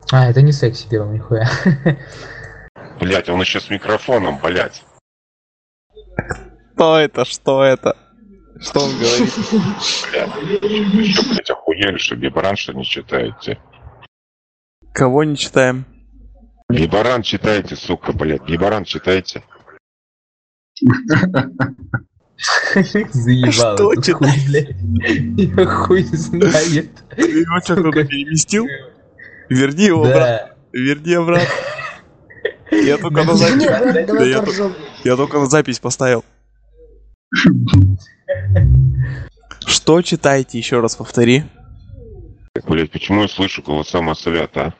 А, это не секси дело, нихуя. Блять, он еще с микрофоном, блять. Что это? Что это? Что он говорит? Блять, что, блять, охуели, что Бибаран, что не читаете? Кого не читаем? Бибаран читайте, сука, блять, Бибаран читайте. Заебало. Что тут читать? хуй, блядь. Я хуй знает. Ты его что, кто-то переместил? Верни его Да. обратно. Верни обратно. Я только на запись. Не, брат, Да давай я поржем. Я только на запись поставил. Что читаете? Еще раз повтори. Блять, почему я слышу голоса маслят, а?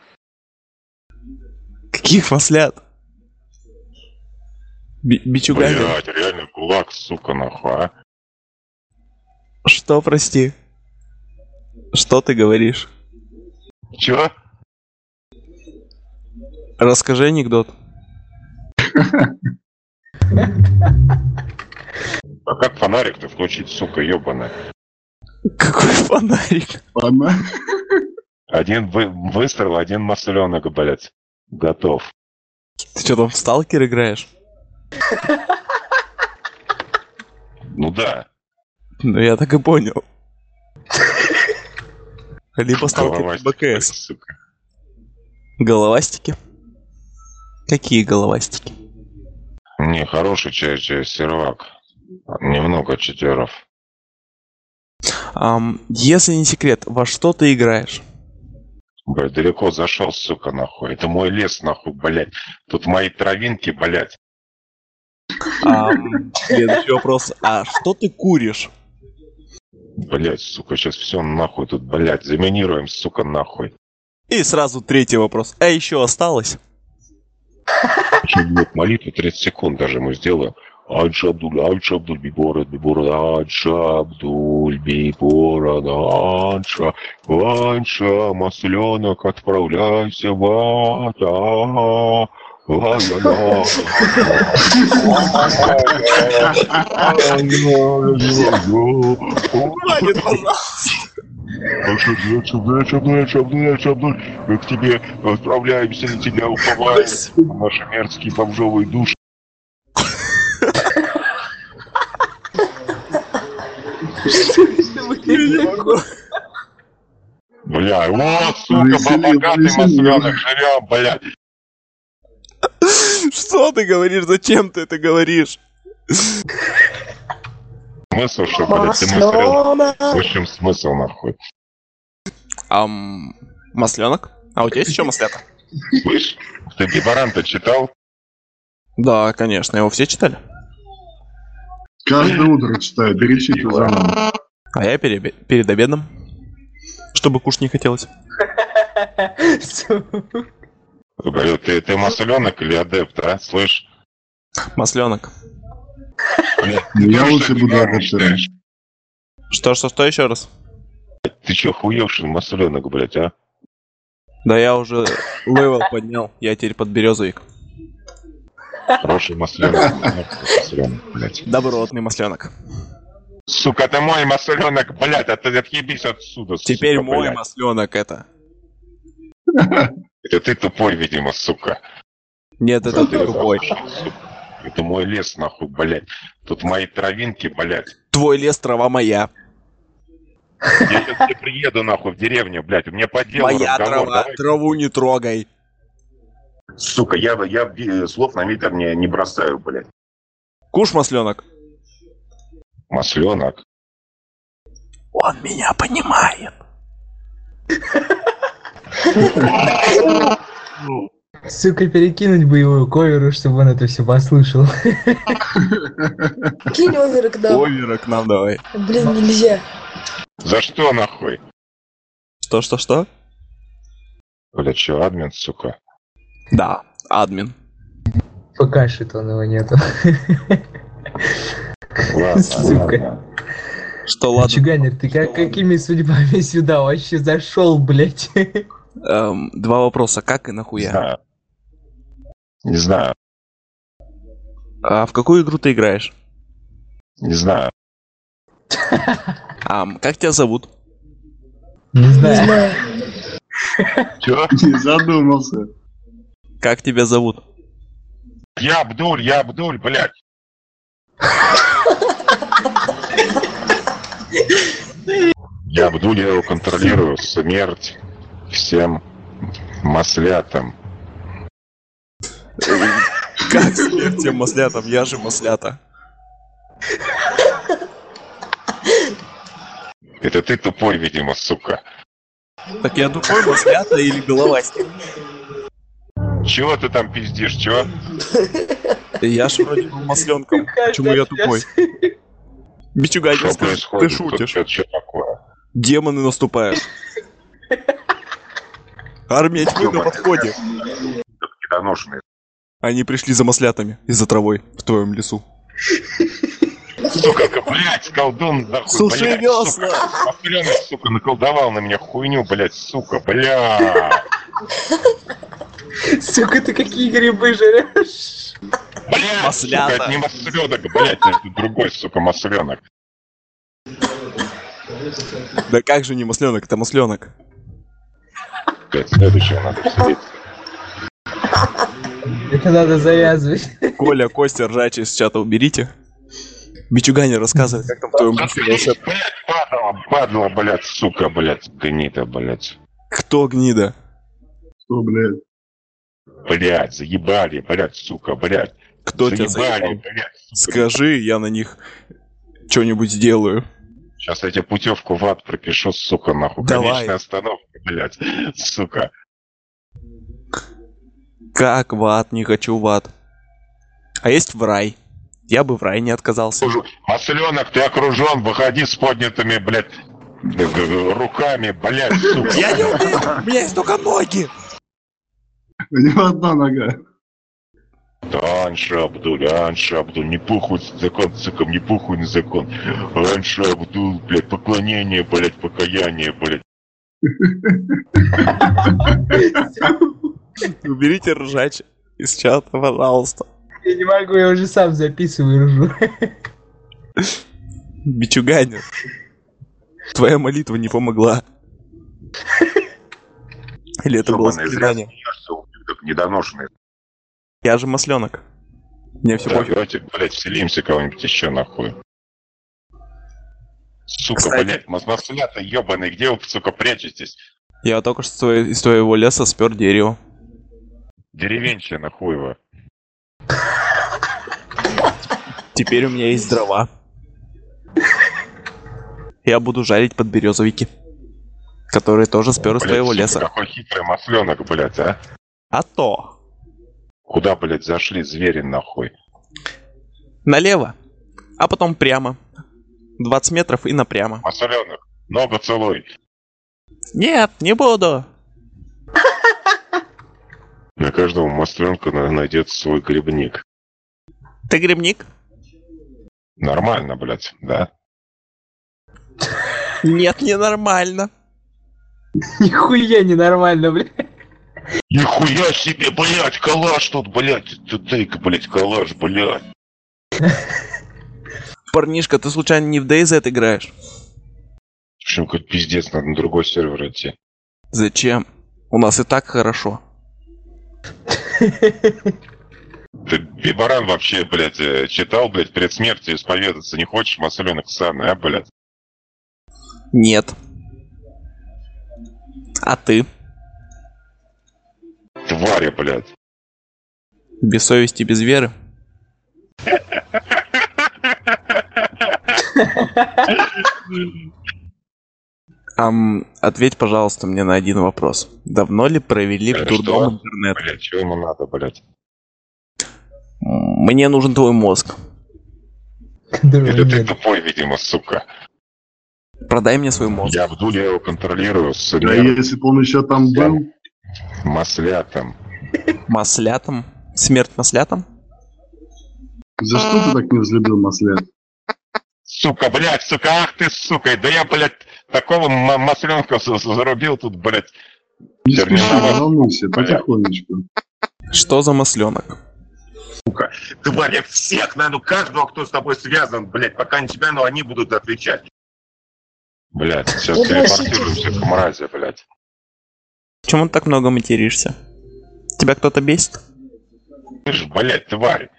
Каких маслят? Бичугами? Блять, реально кулак, сука, нахуй, а? Что, прости? Что ты говоришь? Чё? Расскажи анекдот. А как фонарик-то включить, сука, ёбаная? Какой фонарик? Ладно. Один выстрел, один масленок, блять. Готов. Ты что, там в сталкер играешь? Ну да. Ну, я так и понял. Либо сталкер, либо КС. Сука. Головастики? Какие головастики? Не, хороший сервак. Немного читеров. Если не секрет, во что ты играешь? Блядь, далеко зашел, сука, нахуй. Это мой лес, нахуй, блядь. Тут мои травинки, блядь. Следующий вопрос. А что ты куришь? Блядь, сука, сейчас все нахуй тут, блядь. Заминируем, сука, нахуй. И сразу третий вопрос. А еще осталось? Что, блядь, молитву 30 секунд даже мы сделаем. Аджа Абдуль, Бибород, Аджа Абдуль, Бибород, Аджа, масленок, отправляйся в ад, Хватит, пожалуйста. Абдуль, мы к тебе отправляемся, на тебя уповаем, наши мерзкие бомжовые души. Бля, вот, сука, богатый масленок, живем, блядь. Что ты говоришь? Зачем ты это говоришь? Смысл, что, блядь, ты масленок? В общем, смысл, нахуй. Масленок? А у тебя есть еще маслята? Слышь, ты Бибаран-то читал? Да, конечно. Его все читали? Каждое утро читаю, перечитываю заново. А я перед обедом. Чтобы кушать не хотелось. Говорю, ты масленок или адепт, а? Слышь? Масленок. Блядь, Я ты лучше что, буду Бибаран адептером. читаешь? Что еще раз? Ты чё, хуевший масленок, блядь, а? Да я уже левел поднял. Я теперь под березовик. Хороший масленок, блядь. Добротный масленок. Сука, ты мой масленок, блядь, а ты отъебись отсюда, Теперь сука, мой блядь. масленок это. Это ты тупой, видимо, сука. Нет, это ты Далеко тупой. зашел, сука. Это мой лес, нахуй, блядь. Тут мои травинки, блядь. Твой лес, трава моя. Я сейчас тебе приеду, нахуй, в деревню, блядь. У меня по делу Моя разговор. трава. Давай. Траву не трогай. Сука, я слов на ветер не бросаю, блядь. Куш, масленок. Масленок. Он меня понимает. Сука, перекинуть боевую коверу, чтобы он это все послушал. Кинь овера к нам. Овера к нам давай. Блин, нельзя. За что, нахуй? Что? Блядь, чё, админ, сука? Да, админ. Покашет он его нету. Ладно, Сука. ладно. Что, ладно. Чуганер, ты какими судьбами сюда вообще зашел, блять? Два вопроса. Как и Не нахуя? знаю. Не знаю. А в какую игру ты играешь? Не знаю. Как тебя зовут? Не Не знаю. знаю. Чё? Не задумался. Как тебя зовут? Я Абдуль, блядь. Я Абдуль, я его контролирую. Смерть всем маслятам. Как смерть тем маслятам? Я же маслята. Это ты тупой, видимо, сука. Так я тупой маслята или головастик? Чего ты там пиздишь, чего? Я ж вроде был масленком. Почему я тупой? Бичуга, Что ты происходит? шутишь. Что такое? Демоны наступают. Армия тьмы на подходе. Недоношенные. Они пришли за маслятами и за травой в твоем лесу. Сука, блядь, колдун, нахуй, Суши блядь, весла! сука, Маслёнок, сука, наколдовал на меня хуйню, блядь, сука, бля. Сука, ты какие грибы жрешь? Блядь, Маслята. сука, это не масленок, блядь, это другой, сука, масленок. Да как же не масленок, это масленок. Блядь, следующего надо посидеть. Это надо завязывать. Коля, Костя, ржачий с чата уберите. Бичуга не рассказывает, как там в твоем лесу волшебно. Блядь, падала, блядь, сука, блядь, гнида, блядь. Кто гнида? Что, блядь? Блядь, заебали, блядь, сука, блядь. Кто тебя Заебали, заебал? блядь. Скажи, я на них что-нибудь сделаю. Сейчас я тебе путевку в ад пропишу, сука, нахуй. Давай. Конечная остановка, блядь, сука. Как в ад? Не хочу в ад. А есть в рай. Я бы в рай не отказался. Масленок, ты окружен, выходи с поднятыми, блядь, руками, блядь, сука. Я не умею, у меня есть только ноги. У него одна нога. Анша Абдуль, не похуй закон, сука, не похуй на закон. Анша Абдуль, блядь, поклонение, блядь, покаяние, блядь. Уберите ржач из чата, пожалуйста. Я не могу, я уже сам записываю ржу. Бичуганя. Твоя молитва не помогла. Или это было заклинание? Недоношенный. Я же масленок. Мне все Да, пофиг. давайте, блядь, вселимся кого-нибудь еще, нахуй. Сука, Кстати. блядь, маслята ебаные, где вы, сука, прячетесь? Я только что из твоего леса спер дерево. Деревенщина, хуева. Теперь у меня есть дрова. Я буду жарить подберезовики, которые тоже спер из Блядь, твоего сука, леса. какой хитрый масленок, блядь, а? А то. Куда, блядь, зашли звери, нахуй? Налево, а потом прямо. 20 метров и напрямо. Масленок, ногу целуй. Нет, не буду. На каждого масленка найдется свой грибник. Ты грибник? Нормально, блядь, да? Нет, ненормально. Нихуя ненормально, блядь. Нихуя себе, блядь, калаш тут, блядь. Дай-ка, блядь, калаш, блядь. Парнишка, ты случайно не в DayZ играешь? В общем, какой пиздец, надо на другой сервер идти. Зачем? У нас и так хорошо. Ты, Бибаран, вообще, блядь, читал, блядь, перед смертью исповедаться не хочешь, масленок ссаный, а, блядь? Нет. А ты? Твари, блядь. Без совести, без веры? Ответь, пожалуйста, мне на один вопрос. Давно ли провели в дурдом интернет? Блядь, чего ему надо, блядь? Мне нужен твой мозг. Это ты тупой, видимо, сука. Продай мне свой мозг. Я Абдуль, я его контролирую с Да если бы он еще там был, маслятом. Маслятам? Смерть маслятам? за что ты так не взлюбил маслят? Сука, блядь, сука, ах ты, сука. Да я, блядь, такого масленка зарубил тут, блядь. Не спеши, Терминовал. не волнуйся, потихонечку. Что за масленок? Тварь, я всех, ну каждого, кто с тобой связан, блядь, пока не тебя, но они будут отвечать. Блядь, сейчас Ну, телепортируемся к мрази, блядь. Почему ты так много материшься? Тебя кто-то бесит? Ты ж, блядь, тварь.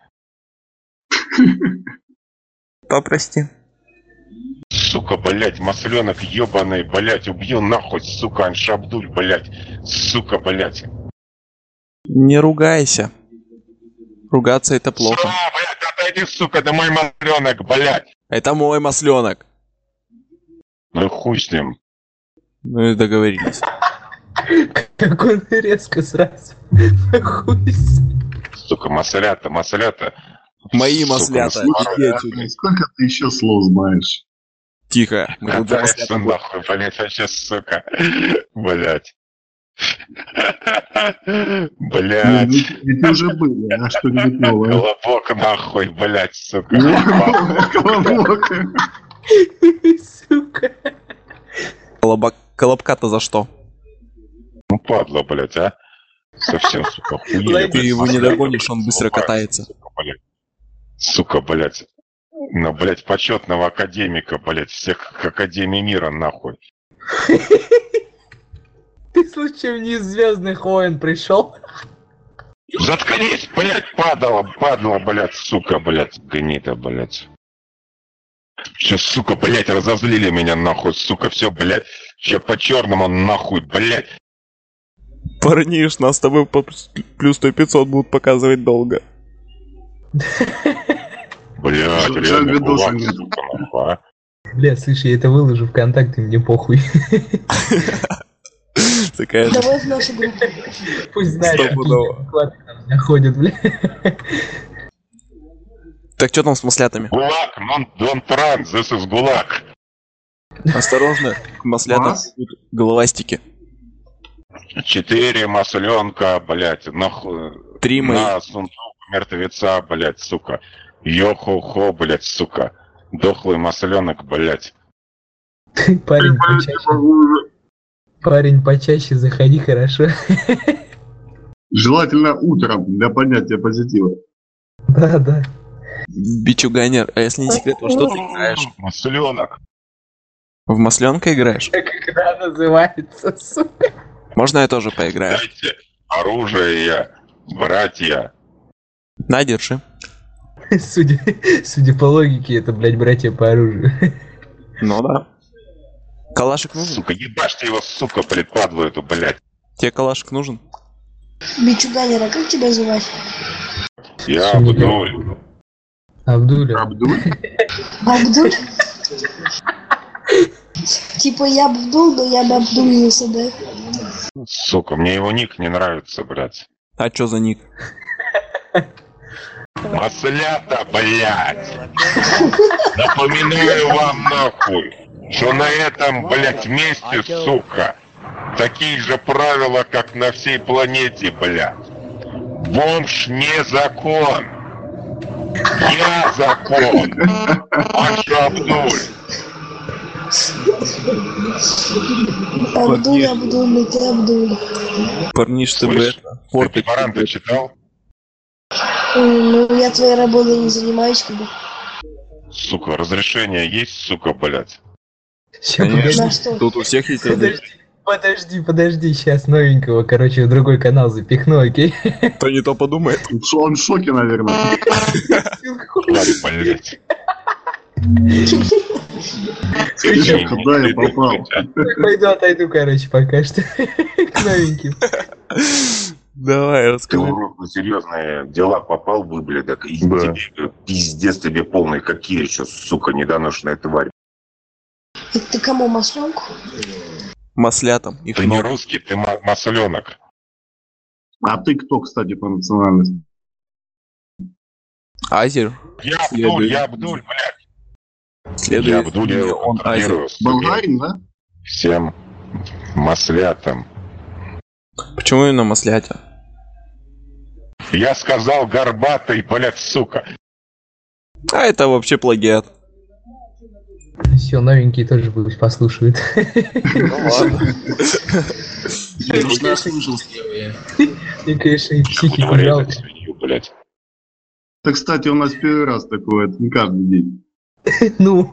Попрости. Сука, блядь, масленок ебаный, блядь, убью нахуй, сука, Аншабдуль, блядь. Сука, блядь. Не ругайся. Ругаться это плохо. Блядь, отойди, сука, это мой масленок, блядь. Это мой масленок. Ну и хуй с ним. Ну и договорились. Как он резко сразу. Хуй. Сука, маслята. Мои Сука, маслята. насмарывай. Иди отсюда. Сколько ты еще слов знаешь? Тихо. Мы тут за Катайся маслята будем. нахуй, блядь, вообще, сука. Блядь. Ну, Блядь. ведь уже были, а что-нибудь новое. Колобок нахуй, блядь, сука. Колобок. Сука. Колобка-то за что? Ну падла, блядь, а. Совсем, сука, хуели. Ты его не догонишь, он быстро катается. Сука, блядь. Ну, блядь, почетного академика, блядь, всех академий мира, нахуй. Ты случаем не из Звездных войн пришел? Заткнись, блядь, падла, блядь, сука, блядь, гнида, блядь. Все, сука, блядь, разозлили меня, нахуй, сука, все, блядь, че по-черному, нахуй, блядь. Парниш, нас с тобой по плюс 100-500 будут показывать долго. Блядь, Жаль, реально видоса кулак, нет. сука, нахуй, а. Бля, слушай, я это выложу ВКонтакте, мне похуй. Такая же. Давай в нашу группу. Пусть знают, Стопудово. какие вкладки там находят, бля. Так что там с маслятами? Гулаг, don't run, this is гулаг. Осторожно, к маслятам Вас? идут головастики. 4 масленка, блядь, нахуй. 3 мои. На сундук мертвеца, блядь, сука. Йо-хо-хо, блядь, сука. Дохлый масленок, блядь. Парень, почаще заходи, хорошо? Желательно утром для поднятия позитива. Да. Бичуганер, а если не секрет, во что ты играешь? Масленок. В масленка играешь? Как игра называется, сука? Можно я тоже поиграю? Дайте оружие, братья. На, держи. Судя по логике, это, блядь, братья по оружию. Ну да. Калашик нужен? Сука, ебашьте его, сука, предпадлу эту, блядь. Тебе калашик нужен? Бичуганера, как тебя звать? Я Абдуль. Абдуля. Абдуль? Абдуль? Типа я Абдул, но я бы обдулился, да? Сука, мне его ник не нравится, блядь. А чё за ник? Маслята, блядь. Напоминаю вам, нахуй, что на этом, блядь, месте, сука, такие же правила, как на всей планете, блядь. Бомж не закон. Я закон. Аншабдуль. Абдуль, ты Абдуль. Парниш, ты бы Слышь, это... Ты Форточку Пипаранта читал? Ну, я твоей работой не занимаюсь, как бы. Сука, разрешение есть, сука, блядь? Ща, Конечно. На что? Тут у всех есть... Подожди, сейчас новенького, короче, в другой канал запихну, окей? Кто не то подумает. Он в шоке, наверное. Тварь, блядь. Куда я попал? Пойду отойду, короче, пока что к новеньким. Давай, Ты расскажи. урод на серьезные дела попал бы, блядь, так и тебе, пиздец тебе полный, какие еще, сука, недоношенная тварь. Это ты кому, масленку? Маслятам. Их Ты не много. русский, ты масленок. А ты кто, кстати, по национальности? Азер. Я Абдуль, блядь. Следует. Я Абдуль, мне, он азер. Болгарин, да? всем маслятам. Почему именно маслятя? Я сказал горбатый, блядь, сука. А это вообще плагиат. Все, новенькие тоже пусть послушают. Ну ладно. Мне, конечно, и психику Буду жалко. резать свинью, блядь. Это, кстати, у нас первый раз такое, это не каждый день. Ну,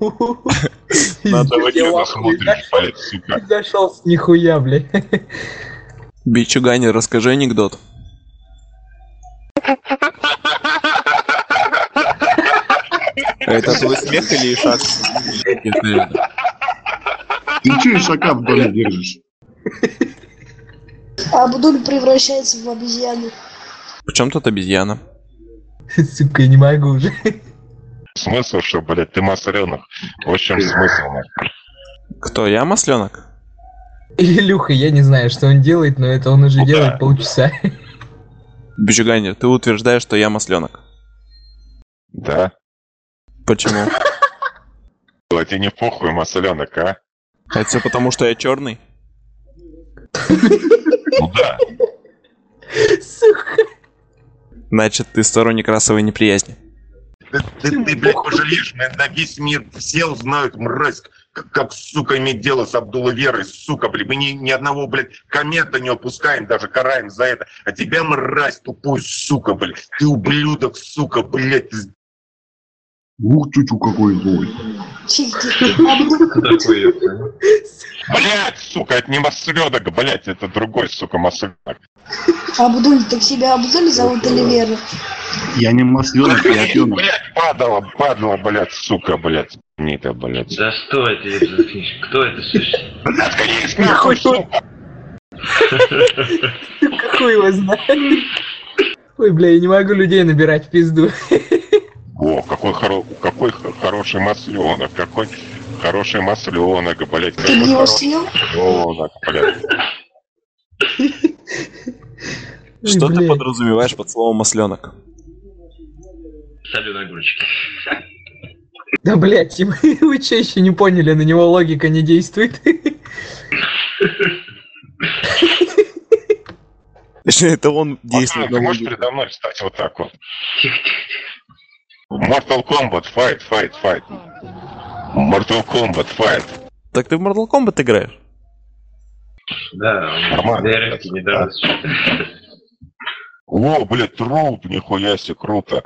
Надо Ты на смотришь, блядь, сука. Зашел с нихуя, блядь. Бичугани, расскажи анекдот. Это твой смех или ишак? Ты че ишака в доме держишь? Абдуль превращается в обезьяну. В чем тут обезьяна? Сука, я не могу уже. Смысл, что, блядь, ты масленок? В общем, смысл, нахуй. Кто, я масленок? Илюха, я не знаю, что он делает, но это он уже Ну да. делает полчаса. Бичугани, ты утверждаешь, что я масленок. Да? Почему? А тебе не похуй, масленок, а? Это все потому, что я черный? Ну да. Сука. Значит, ты сторонник расовой неприязни. Ты, блядь, пожалеешь, на весь мир все узнают, мразь, как, сука, иметь дело с Абдулой Верой, сука, блядь. Мы ни одного, блядь, коммента не опускаем, даже караем за это. А тебя, мразь, тупой, сука, блядь. Ты ублюдок, сука, блядь. Ух, чучу какой злой. Тихо. Абдуль. Блядь, сука, это не масленок, блядь, это другой, сука, масленок. Абдуль, так себя Абдуль зовут или Вера? Я не масленок, я опенок. Блядь, падала, блядь, сука, блядь. Не это, блядь. Да что это, Евгений? Кто это слышит? Отклонись, нахуй, сука. Какой его знает? Ой, бля, я не могу людей набирать в пизду. О, какой хороший масленок, какой хороший масленок, блядь. Ты бы его съел? Масленок, блядь. Что Ой, ты бля. подразумеваешь под словом масленок? Соленые огурчики. Да, блядь, вы что еще не поняли, на него логика не действует? Точнее, это он действует Масленок, на ты можешь логику. передо мной встать вот так вот? Mortal Kombat, fight. Mortal Kombat, fight. Так ты в Mortal Kombat играешь? Да, Нормально. ДРФ недавно. О, блядь, труп, нихуя себе, круто.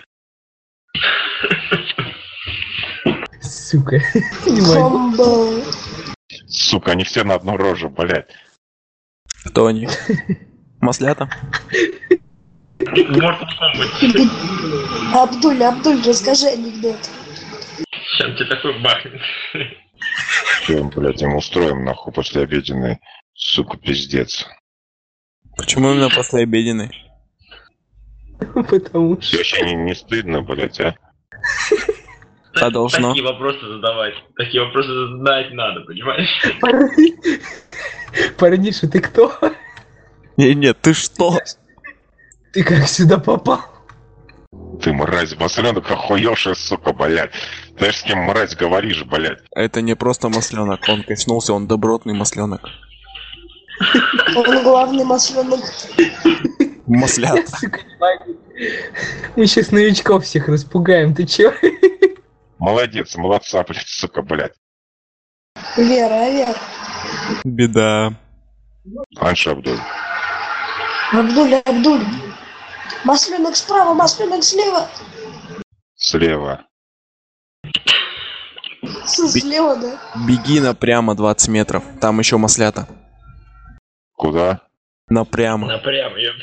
Сука, не могу. Комбо. Сука, они все на одну рожу, блядь. Кто они? Маслята? Mortal Kombat. Абдуль, расскажи анекдот. Сейчас тебе такой бахнет. Чем, блядь, им устроим, нахуй, послеобеденный, сука, пиздец. Почему именно послеобеденный? Потому Тебе что... вообще не стыдно, блядь, а? А должно. Такие вопросы задавать. Такие вопросы задать надо, понимаешь? Парниша, ты кто? Нет, ты что? Ты как сюда попал? Ты, мразь, масленок, охуевшая, сука, блядь. Знаешь, с кем, мразь, говоришь, блядь? Это не просто масленок, он качнулся, он добротный масленок. Он главный масленок. Маслят. Сука, не могу. Мы сейчас новичков всех распугаем, ты чё? Молодец, молодца, блядь, сука, блядь. Вера. Беда. Анша Абдуль. Абдуль. Масленок справа, масленок слева. Слева. Слева, да? Беги напрямо 20 метров, там еще маслята. Куда? Напрямо. Напрям, ёп.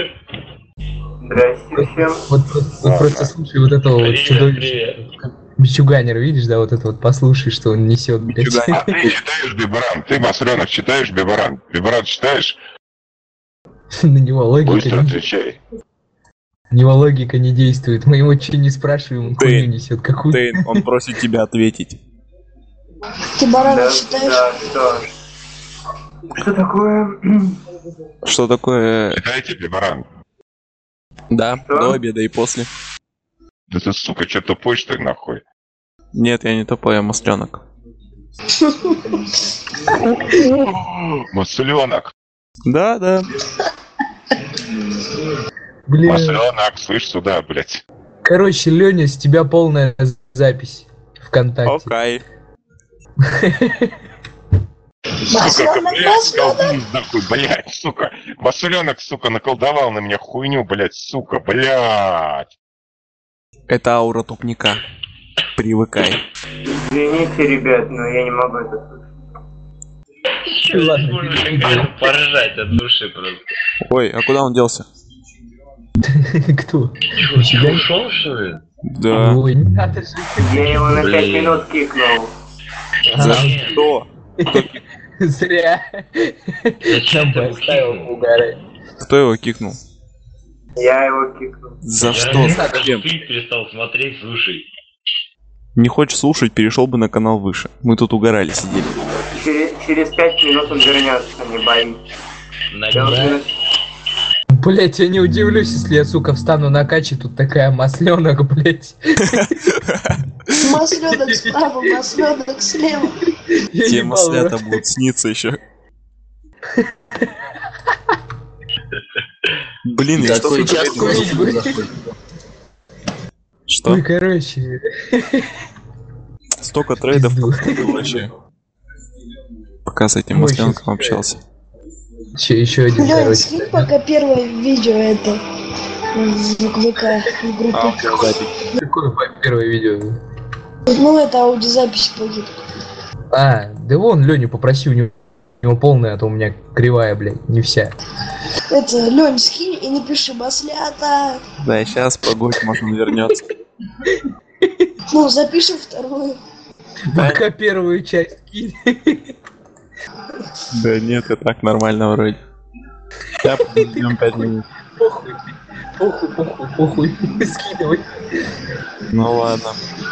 Вот просто слушай вот этого вот чудовища. Привет. Бичуганер, видишь, да, вот это вот послушай, что он несет, блядь. А ты читаешь Бибаран? Ты, масленок, читаешь Бибаран? Бибаран читаешь? На него Быстро отвечай. логика не действует. Мы его что не спрашиваем, он хуйню несет какую-то. Тейн, он просит тебя ответить. Ты барана читаешь? Что такое? Читайте Бибаран. Да, до обеда и после. Да ты, сука, что тупой, что ли, нахуй? Нет, я не тупой, я масленок. Масленок. Да. Бля. Масленок, слышь сюда, блядь. Короче, Леня, с тебя полная запись ВКонтакте. Окей. Сука, Масленок, блядь, колдун, нахуй, блядь, сука. Масленок, сука, наколдовал на меня хуйню, блядь, сука, блядь. Это аура тупника. Привыкай. Извините, ребят, но я не могу это слушать. Че, Ладно, здесь можно перейдем. как-то поржать от души просто. Ой, а куда он делся? Кто? Че, тебя? ушел, что ли? Да. Ой, не надо же. Я его на 5 Блин. минут кикнул. За Блин. что? Зря. Зачем ты Нам его поставил кикнул? угорать. Кто его кикнул? Я его кикнул. За Я что? реально Зачем? фильм перестал смотреть, слушай. Не хочешь слушать, перешел бы на канал выше. Мы тут угорали, сидели. Через 5 минут он вернется, не боись. Наверное. Блять, я не удивлюсь, если я, сука, встану на каче, тут такая масленок, блять. Масленок справа, масленок слева. Те маслята будут сниться еще. Блин, я Такой что-то час курить бы. Что? Ой, короче. Столько трейдов Пизду. проходил вообще. Пока с этим Ой, масленком щас общался. Че, еще один, Лёнь, короче. скинь пока первое видео это в ВК, в группу. Какое первое видео? Ну, это аудиозапись пойдет. А, да вон, Леню попроси, у него полная, а то у меня кривая, блядь, не вся. Это, Лёнь, скинь и напиши маслята. Да, сейчас погодь, может он вернется. Ну, запишем вторую. Пока первую часть кинь. Да нет, и так нормально вроде. Я подождем 5 минут. Похуй, похуй, похуй, похуй. Скидывай. Ну ладно.